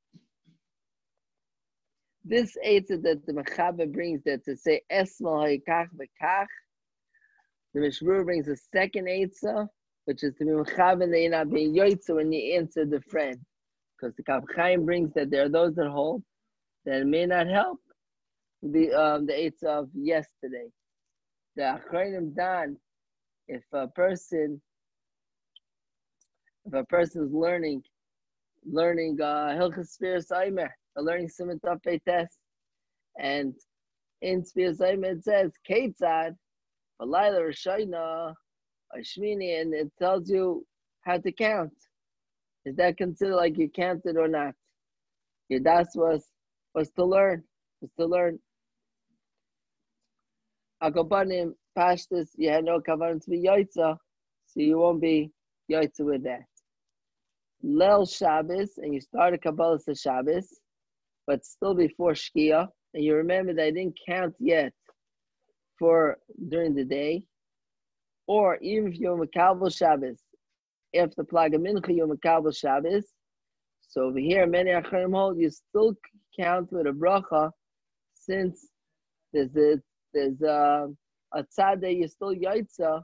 This eitzah that the Mechaber brings that to say Esmal Ha'ikach V'kach, the Mishra brings a second eitzah, which is to be Mechaber that you're not being yoitza when you answer the friend. Because the Kaf Chaim brings that there are those that hold that it may not help the eitzah of yesterday. The Achronim Dan, if a person is learning Hilchas Sfiras Omer, learning Siman Taf Peites, and in Sfiras Omer it says Keitzad, Halayla Rishayna, Shmini, and it tells you how to count. Is that considered like you counted or not? Your das was to learn. Akabanim Pashtus, you had no kavanah to be yaitza, so you won't be yaitza with that. Lel Shabbos, and you start a Kabbalah to Shabbos, but still before Shkia, and you remember that I didn't count yet for during the day, or even if you're Makabel Shabbos, after Plaga Mincha you're Makabel Shabbos, So over here, many Acharim hold you still count with a bracha, since there's a tzad that you're still yaitza,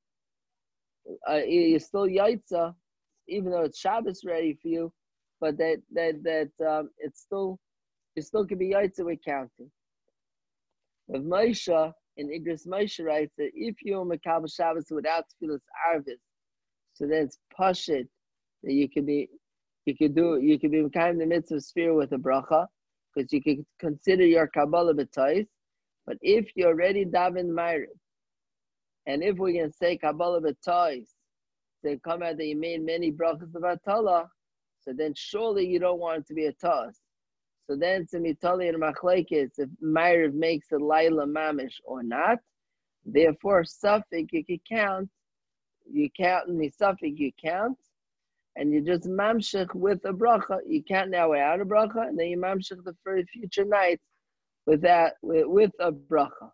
even though it's Shabbos ready for you, but it's still, you still can be yaitza with counting. With Moshe, in Igros Moshe writes that if you're Mekabel Shabbos without tefillas arvis, so then it's pashit that you could be kind the mitzvah sphere with a bracha, because you could consider your Kabbalah b'tois. But if you're already daven ma'ariv, and if we can say Kabbalah b'tois, they come out that you made many brachas of Atala, so then surely you don't want it to be a toss. So then it's a mitali and machlekes if ma'ariv makes a laila mamish or not. Therefore, suffix you count in the suffix you count, and you just mamshich with a bracha. You count now without a bracha, and then you mamshich the first future nights with a bracha.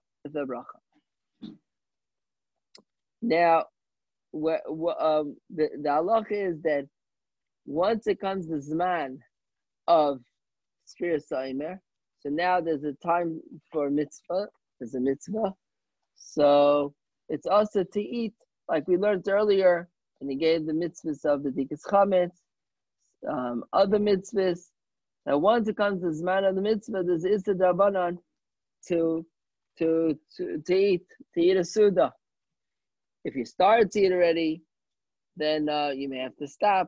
Now, the halacha is that once it comes the zman of Sfira Saimer, so now there's a time for mitzvah. There's a mitzvah, so it's also to eat, like we learned earlier. And he gave the mitzvahs of the Dikas Chametz, other mitzvahs. Now, once it comes to the Zman of the mitzvah, there's Issa D'Rabbanan to eat a Suda. If you start to eat already, then you may have to stop.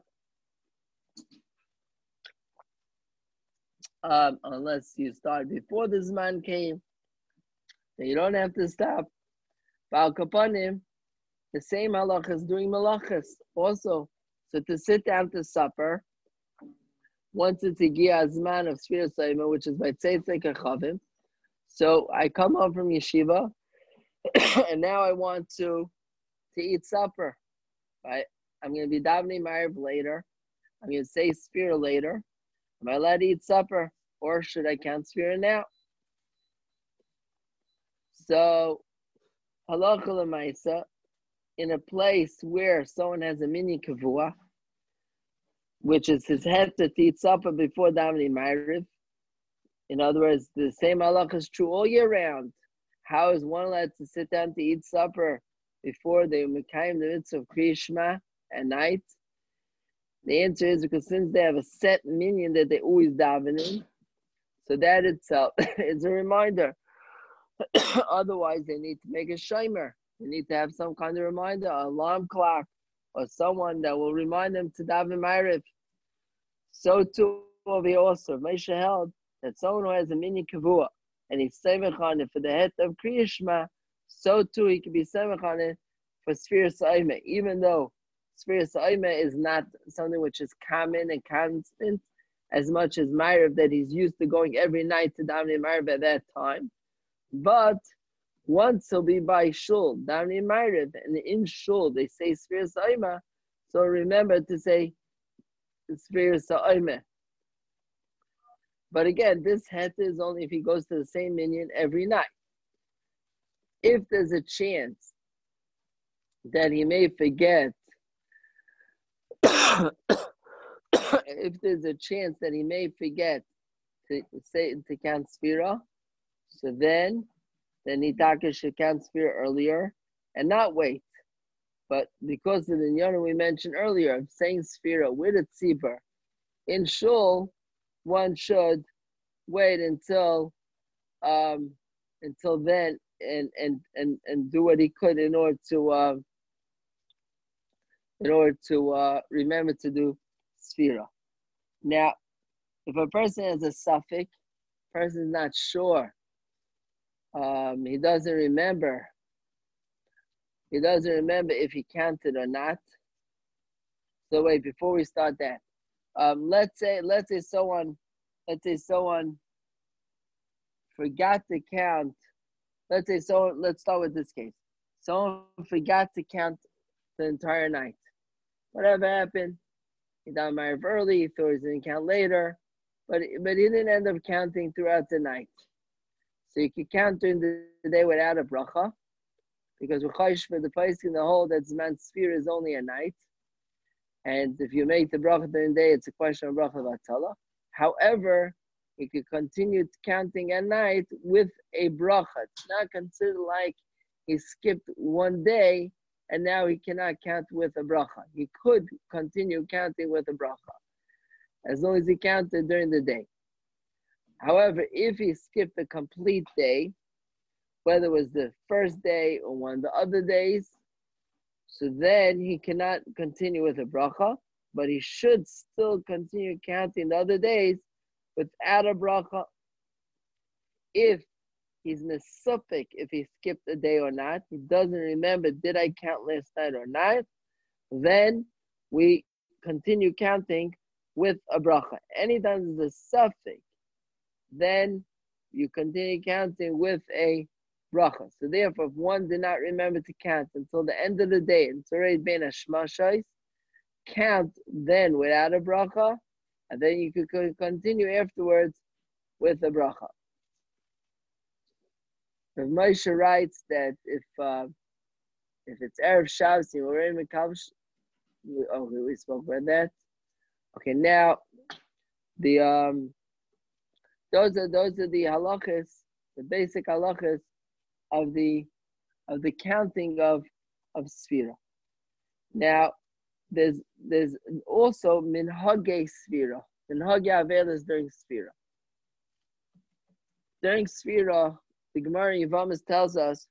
Unless you start before the Zman came, then you don't have to stop. Ba'al Kapanim, the same halach is doing malachas also. So to sit down to supper, once it's a Gia Azman of Sfira Saima, which is by Tzeitzei Kachavim, so I come home from yeshiva, and now I want to eat supper. Right? I'm going to be davening ma'ariv later. I'm going to say Sfira later. Am I allowed to eat supper, or should I count Sfira now? So halacha l'maisa, in a place where someone has a mini kavua, which is his head to eat supper before davening ma'ariv. In other words, the same halacha is true all year round. How is one allowed to sit down to eat supper before they mekayim the mitzvah of Kriya Shema at night? The answer is because since they have a set minyan that they always daven in, so that itself is a reminder. Otherwise, they need to make a shomer. They need to have some kind of reminder, an alarm clock, or someone that will remind them to daven ma'ariv. So too over here also, Moshe held that someone who has a mini kavua and he's sevach on it for the head of Kriya Shema, so too he can be sevach on it for Sfira Sa'ima, even though Sfira Sa'ima is not something which is common and constant as much as ma'ariv, that he's used to going every night to daven ma'ariv at that time. But once he'll be by shul, davening ma'ariv, and in shul they say Sfira Sa'ima, so remember to say Sfira Sa'ima. But again, this het is only if he goes to the same minyan every night. If there's a chance that he may forget, if there's a chance that he may forget to count Sfira, so then Nitaka should count Sfira earlier and not wait. But because of the Nyana we mentioned earlier of saying Sfira with a tzibur in shul, one should wait until then and do what he could in order to remember to do Sfira. Now, if a person has a suffix, person is not sure. He doesn't remember if he counted or not. So wait, before we start that, let's say someone forgot to count. Let's start with this case. Someone forgot to count the entire night. Whatever happened, he got married early, he thought he didn't count later, but he didn't end up counting throughout the night. So you can count during the day without a bracha, because we're chayish for the place in the whole that Zman Sfira is only a night. And if you make the bracha during the day, it's a question of bracha vatala. However, you could continue counting at night with a bracha. It's not considered like he skipped one day and now he cannot count with a bracha. He could continue counting with a bracha as long as he counted during the day. However, if he skipped a complete day, whether it was the first day or one of the other days, so then he cannot continue with a bracha, but he should still continue counting the other days without a bracha. If he's nesupik, if he skipped a day or not, he doesn't remember, did I count last night or not, then we continue counting with a bracha. Anytime there's a suffix, then you continue counting with a bracha. So therefore, if one did not remember to count until the end of the day, and it's already been a shmashais, count then without a bracha, and then you could continue afterwards with a bracha. Rav Moshe writes that if it's Erev Shabbos, you already mekadosh. Okay, we spoke about that. Okay, now the those are the halachas, the basic halachas of the counting of sfira. Now there's also minhagei sfira. Minhagei avelos during sfira. During sfira, the Gemara in Yevamos tells us,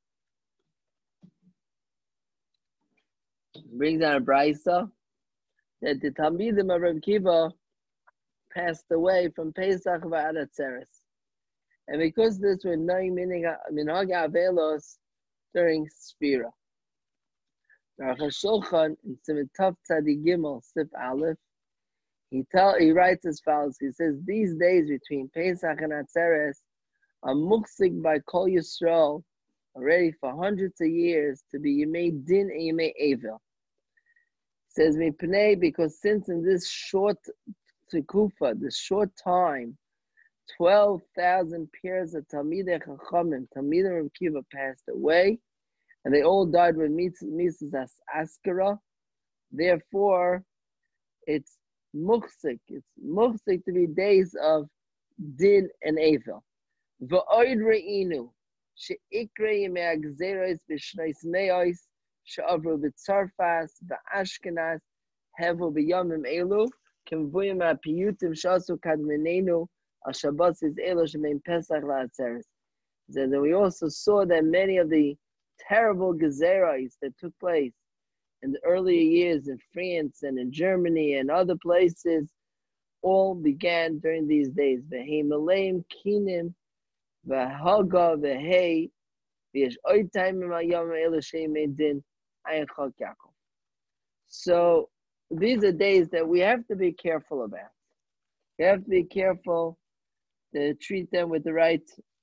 brings down a brayso, that the Talmidim of Reb Kiva passed away from Pesach v'ad Atzeres. And because this were knowing minhagei avelos during Sfira. Aruch HaShulchan in Siman Tov Tzadi Gimel Sif Aleph, he writes as follows. He says these days between Pesach and Atzeres are muksik by Kol Yisrael already for hundreds of years to be Yemei Din and Yemei Evil. He says Mipnei, because since in this short tekufa, this short time, 12,000 pairs of Talmidei Chachamim, Talmidim Reb Kiva, passed away, and they all died with Mises Askara. Therefore, it's muksik to be days of Din and Evil. V'oid re'inu she'ikre yemei hagzeros b'shneis me'os she'avru b'tzarfas v'ashkenaz hevu b'yomim elu k'mvuyim ha'piyutim she'asu kadmenenu al Shabbos is elu she'mein Pesach la'atzeres. So we also saw that many of the terrible gezeros that took place in the earlier years in France and in Germany and other places all began during these days. V'heimaleim kinim v'haga v'hei v'yesh oid taimim al-yom elu she'yemei din ayin chok Yaakov. So these are days that we have to be careful about. We have to be careful to treat them with the right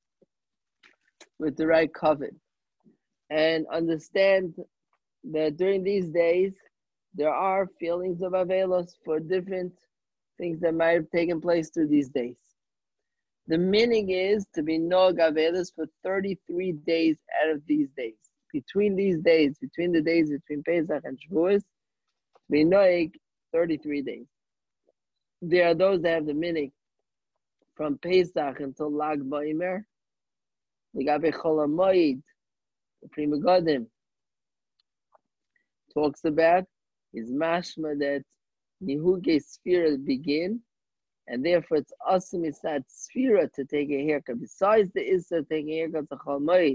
covet, and understand that during these days there are feelings of avelos for different things that might have taken place through these days. The meaning is to be nog avelos for 33 days out of these days. Between these days, between the days between Pesach and Shavuos, be nog 33 days. There are those that have the meaning from Pesach until Lag Ba'omer. The Gabe Chol HaMoed, the Pri Megadim, talks about is mashma that Nihuge Sfira begin, and therefore it's awesome Isat Sfira to take a haircut. Besides the Issa taking a haircut to Chol HaMoed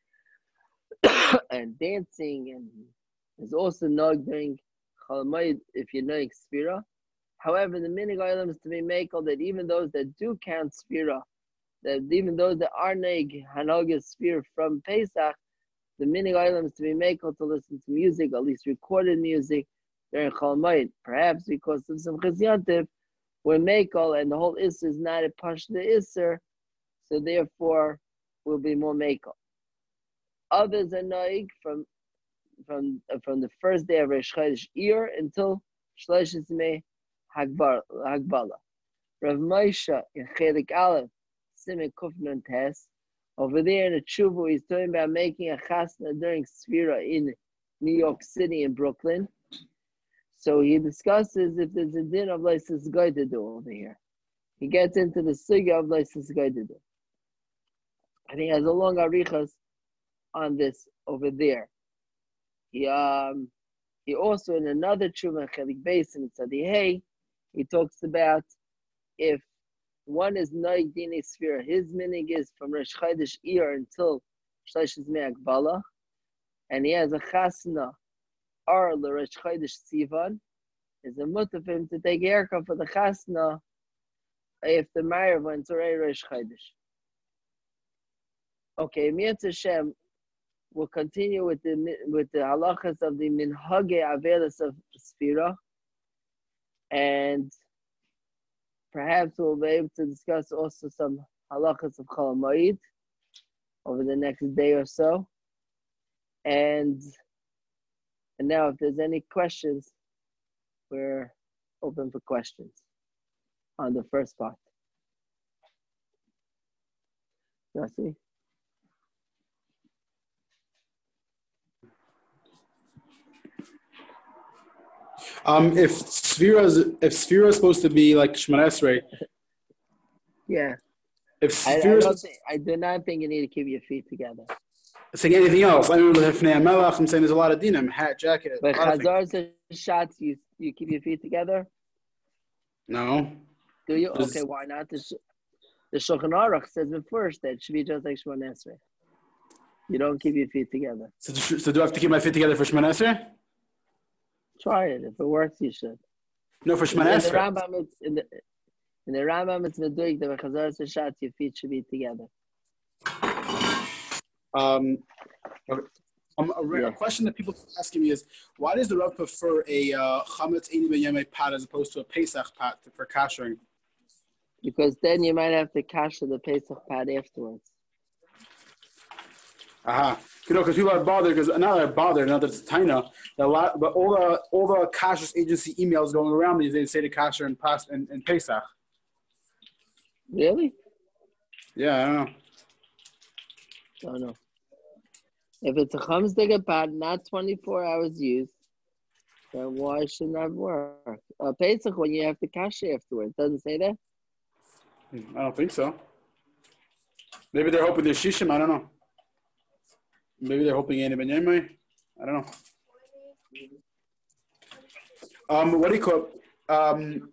and dancing, and there's also nog during Chol HaMoed if you're knowing Sfira. However, the minig olam is to be makel that even those that do count Sfira, that even those that are neg hanoga Sfira from Pesach, the minig olam is to be makel to listen to music, at least recorded music during Chol HaMoed. Perhaps because of some chizyantiv, we're makel and the whole Isser is not a pash the Isser, so therefore we'll be more makel. Others are noig from the first day of Rosh Chodesh Iyar until Shlosh Yemei Hagbala. Rav Moshe in Chelik Aleph, Siman Kuf Nun Tes, over there in the Tshuva, he's talking about making a chasna during Sfira in New York City and Brooklyn. So he discusses if there's a din of Leisis Goydadu over here. He gets into the sugya of Leisis Goydadu. And he has a long arichas on this over there. He also in another Tshuva Chelik Basin Tzadi Hey, he talks about if one is Noig Dini Sfira, his minig is from Rosh Chodesh Iyar until Shlosh Zmei Akbala, and he has a chasna or the Rosh Chodesh Sivan, is a mutter for him to take haircut for the chasna if the Ma'ariv went to Rosh Chodesh. Okay, Mitzvah Hashem will continue with the halachas of the minhage avelis of Sfira, and perhaps we'll be able to discuss also some halachas of Chol Hamoed over the next day or so. And now, if there's any questions, we're open for questions on the first part. Yossi? If Sfira is supposed to be like Shemona Esrei, yeah. If I do not think you need to keep your feet together. Saying anything else, I'm saying there's a lot of dinim, hat, jacket. But Chazar shots, you keep your feet together? No. Do you? Okay, why not? The Shulchan Aruch says first that it should be just like Shemona Esrei. You don't keep your feet together. So do I have to keep my feet together for Shemona Esrei? Try it. If it works, you should. No, for Shemona Esrei. In the Rambam, it's meduik that when Chazar shots, your feet should be together. A question that people keep asking me is, why does the Rav prefer a chametz eini b'yemei pat as opposed to a Pesach pat for kashering? Because then you might have to kasher the Pesach pat afterwards. Aha. Because people are bothered, because now they're bothered, now that it's taina, but all the kashrus agency emails going around these days say to kasher and Pesach. Really? Yeah, I don't know. Don't know. If it's a chametz digger pot, not 24 hours used, then why shouldn't that work? Pesach, when you have to kasher afterwards, doesn't say that? I don't think so. Maybe they're hoping there's shishim, I don't know. Maybe they're hoping Eini b'yemei. I don't know. What do you call it?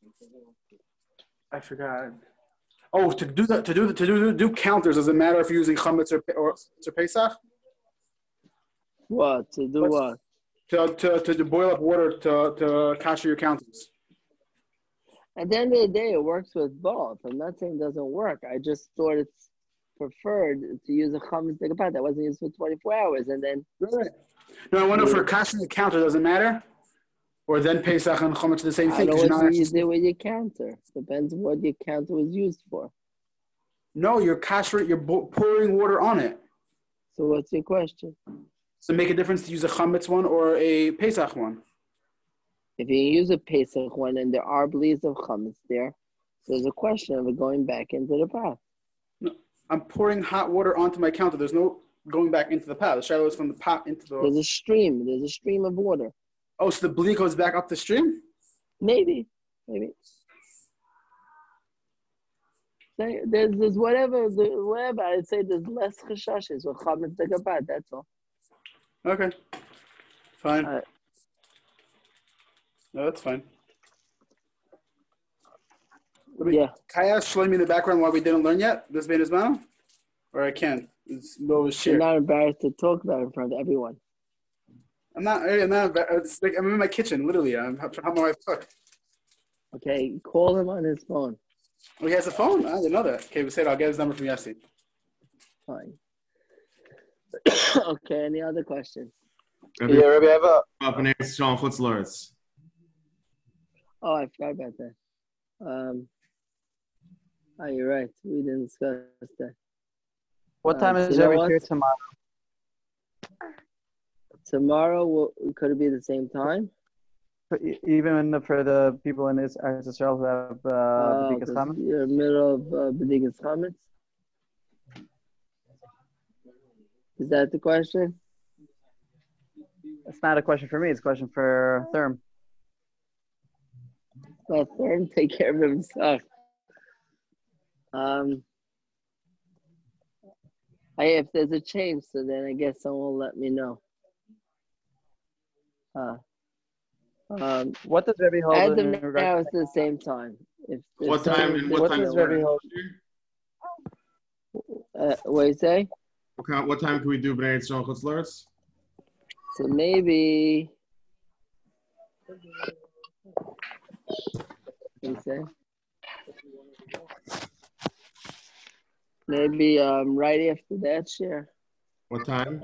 I forgot. Oh, to do counters, does it matter if you're using chametz or Pesach? What? To do what? To boil up water to kasher your counters. At the end of the day, it works with both. I'm not saying it doesn't work. I just thought it's preferred to use a chametz degapat that wasn't used for 24 hours, and then. Right. No, I wonder for kashering the counter, does it matter? Or then Pesach and chametz are the same thing? I know what you do with your counter. Depends what your counter was used for. No, you're kashering. You're pouring water on it. So what's your question? Does it make a difference to use a chametz one or a Pesach one? If you use a Pesach one and there are bleeds of chametz there, so there's a question of it going back into the pot. No, I'm pouring hot water onto my counter. There's no going back into the pot. The shallow is from the pot into the. There's a stream. There's a stream of water. Oh, so the bleed goes back up the stream? Maybe. There's whatever. I'd say there's less chashashes with chametz degapat. That's all. Okay. Fine. No, that's fine. Yeah. Can I ask Shlomi in the background why we didn't learn yet? This bein Ismail? Or I can't? It's low share. You're not embarrassed to talk about it in front of everyone. I'm not. It's like I'm in my kitchen, literally. I'm helping my wife cook. Okay, call him on his phone. Oh, he has a phone? I didn't know that. Okay, we said I'll get his number from Yossi. Fine. Okay, any other questions? Rabbi, I have a Sean Chutzlaritz. Oh, I forgot about that. You're right. We didn't discuss that. What time is everyone here tomorrow? Tomorrow, could it be the same time? Even for the people in this Israel who have B'dikas Chametz? You're in the middle of B'dikas Chametz? Is that the question? It's not a question for me. It's a question for Therm. Let him take care of himself. If there's a change, so then I guess someone will let me know. What does Rebbe hold As in of regards now, to it's the same time. If What time? And what time? does Rebbe hold? What do you say? What time can we do Bnei Yisrael Chutz La'aretz? So maybe. What do you say? Maybe right after that, share. What time?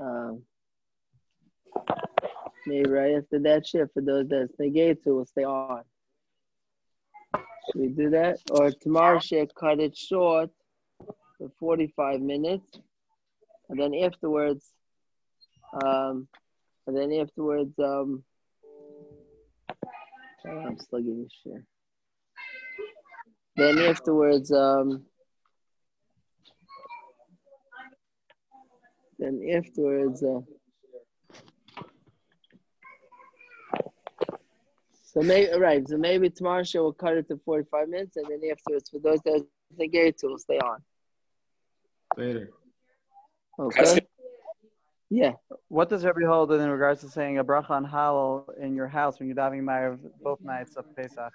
Maybe right after that, share for those that stay gate to will stay on. Should we do that? Or tomorrow, share, cut it short for 45 minutes, and then afterwards, I'm slugging this share. Then afterwards, so maybe tomorrow show will cut it to 45 minutes, and then afterwards, for those that they get to, will stay on. Later. Okay. Yeah. What does Rebbe hold in regards to saying a bracha on halal in your house when you're davening Ma'ariv both nights of Pesach?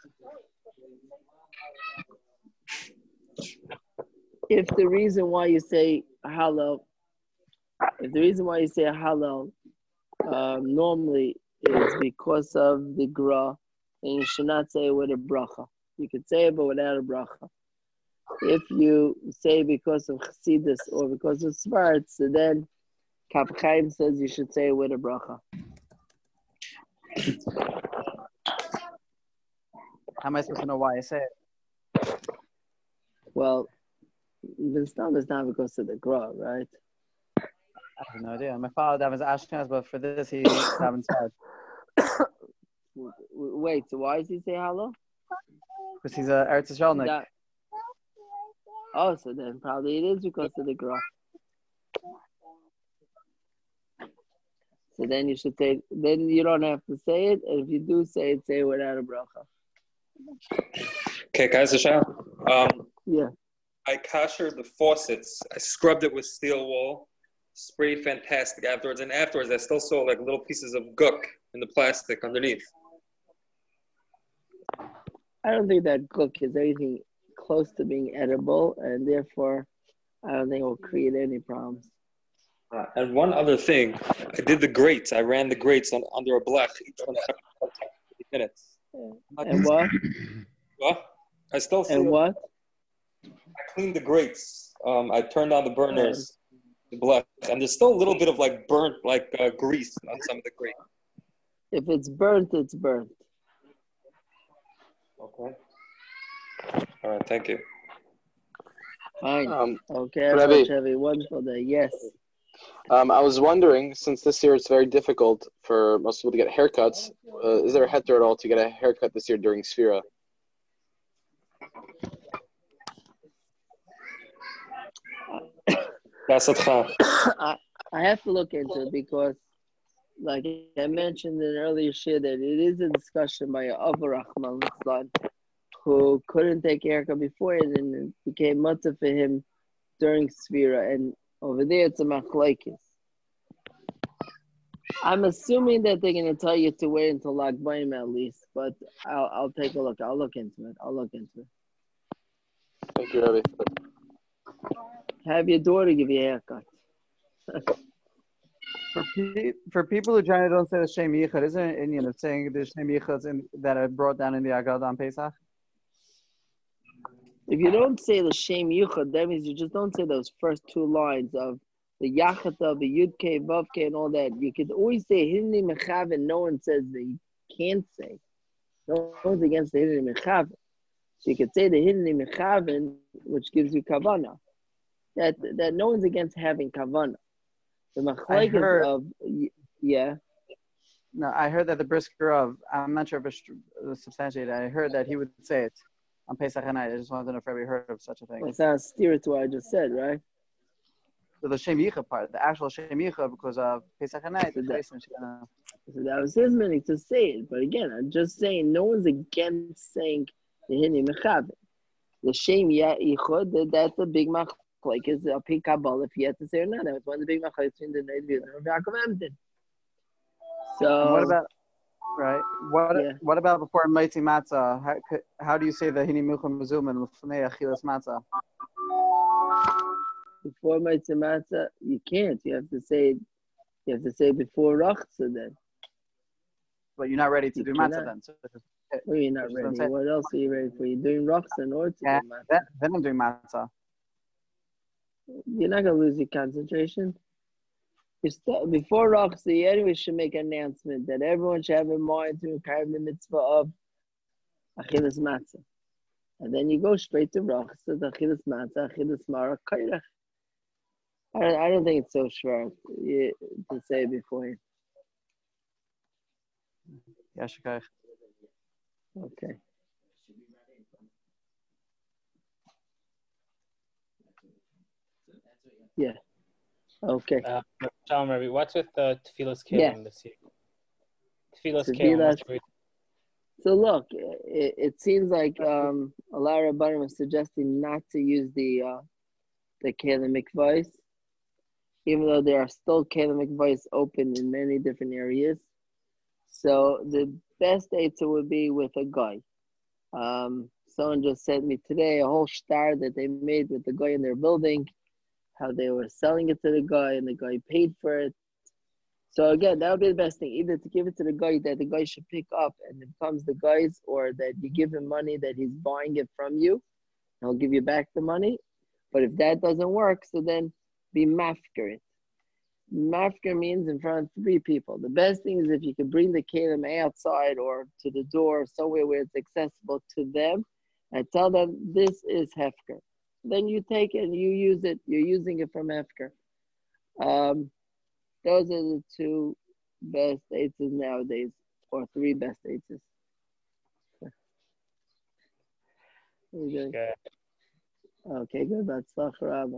If the reason why you say halal, normally is because of the gra, then you should not say it with a bracha. You could say it, but without a bracha. If you say because of Chassidus or because of Svart, so then Kaf Chaim says you should say it with a bracha. How am I supposed to know why I say it? Well, this time is not because of the gra, right? I have no idea. My father davens Ashkenaz, but for this he davens Sfard. Wait, so why does he say halal? Because he's a Eretz Yisraelnik. Oh, so then probably it is because of the gra. So then you should say, then you don't have to say it, and if you do say it, say it without a bracha. Okay, guys, yeah. I kashered the faucets. I scrubbed it with steel wool, sprayed fantastic afterwards, and afterwards I still saw like little pieces of guk in the plastic underneath. I don't think that guk is anything close to being edible, and therefore I don't think it will create any problems. And one other thing, I did the grates. I ran the grates under a blech each one 30 minutes. And what? What? I still see. And what? I cleaned the grates. I turned on the burners, the blech, and there's still a little bit of like burnt, like grease on some of the grates. If it's burnt, it's burnt. Okay. All right. Thank you. Fine. Okay, Rabbi, have a wonderful day. Yes. I was wondering, since this year it's very difficult for most people to get haircuts, is there a heter at all to get a haircut this year during Sfira? I have to look into it because, like I mentioned in an earlier share, that it is a discussion by Avar Rahman who couldn't take a haircut before it, and it became mutter for him during Sfira, and over there it's a machlokes. I'm assuming that they're going to tell you to wait until Lag B'Yom at least, but I'll take a look. I'll look into it. Thank you, Rabbi. Have your daughter give you a haircut. For people who generally don't say the Shem Yichud, isn't it Indian of saying the Shem Yichuds that are brought down in the Agada on Pesach? If you don't say the Shem Yichud, that means you just don't say those first two lines of the Yachata, the Yudke, Vavke, and all that. You could always say Hinni Mechav, and no one says that you can't say. No one's against the Hinni Mechav. So you could say the Hinni Mechav, which gives you Kavanah. That no one's against having Kavanah. The machlokes of, yeah. No, I heard that the Brisker of, I'm not sure if it's substantiated, I heard that he would say it on Pesach night. I just wanted to know if everybody heard of such a thing. Well, it's not steer to what I just said, right? So the Shem Yichud part, the actual Shem Yichud, because of Pesach night, So that was his meaning to say it. But again, I'm just saying, no one's against saying the Hini Mechaber. The Shem Yichud, that's a big machlok. Is a big Kabbalah if you have to say or not. That was one of the big machlok between the Neiv and Rav Yaakov Emden. So And what about what about before Mighty Matzah? How do you say the Hini Milchum Mezuman L'fnei Achilas Matzah? Before Mighty Matzah, you can't. You have to say before Rachza then. But you're not ready to do cannot. Matzah then. So Well, you're not ready. What else are you ready for? You're doing Rachza in order to do Matzah. Then I'm doing Matzah. You're not going to lose your concentration. Before Rachza, you anyway should make an announcement that everyone should have in mind to carve the mitzvah of Achilas Matzah. And then you go straight to Rachza, the Achilas Matzah, Achilas Marach, Kairach. I don't think it's so short to say beforehand. Yeah, Shakach. Okay. Yeah. Okay. Shalom, Rabbi. What's with the Tefillas Kelim this year? Tefillas Kelim. So look, it seems like a lot of Rabbanim are suggesting not to use the Kelim Mikvahs, even though there are still Kelim Mikvahs open in many different areas. So the best answer would be with a guy. Someone just sent me today a whole star that they made with the guy in their building, how they were selling it to the guy and the guy paid for it. So again, that would be the best thing, either to give it to the guy that the guy should pick up and it becomes the guy's, or that you give him money that he's buying it from you, and he'll give you back the money. But if that doesn't work, so then be mafker it. Mafker means in front of 3 people. The best thing is if you could bring the kelim outside or to the door, somewhere where it's accessible to them, and tell them this is hefker. Then you take it and you use it. You're using it from hefker. Those are the 2 best eitzes nowadays, or 3 best eitzes. Okay, good. That's Rabbi.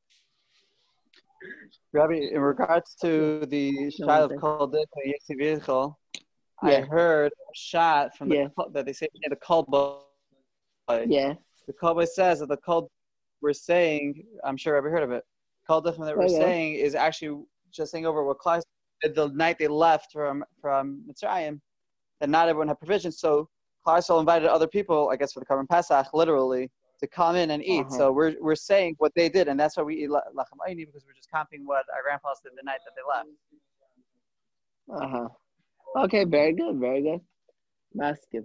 Rabbi, in regards to the child of Kol Dika Yetzi V'Yichol, I heard a shot from that they say the Kol Boy. Yeah. The Kol Boy says that the Kol we're saying, I'm sure Rabbi heard of it. Kol Dika that we're saying is actually just saying over what Klai said the night they left from Mitzrayim, that not everyone had provisions. So Klai invited other people, I guess for the Karban Pesach, literally, to come in and eat. So we're saying what they did, and that's why we eat lachem ayni, because we're just copying what our grandpas did the night that they left. Okay, very good, very good. Masculine.